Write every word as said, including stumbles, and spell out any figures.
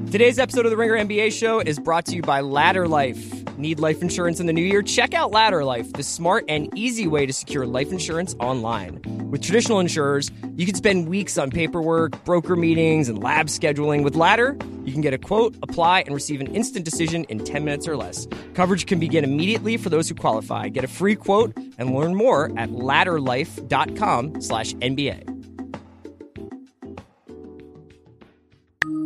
Today's episode of the Ringer N B A Show is brought to you by Ladder Life. Need life insurance in the new year? Check out Ladder Life, the smart and easy way to secure life insurance online. With traditional insurers, you can spend weeks on paperwork, broker meetings, and lab scheduling. With Ladder, you can get a quote, apply, and receive an instant decision in ten minutes or less. Coverage can begin immediately for those who qualify. Get a free quote and learn more at ladderlife.com slash NBA.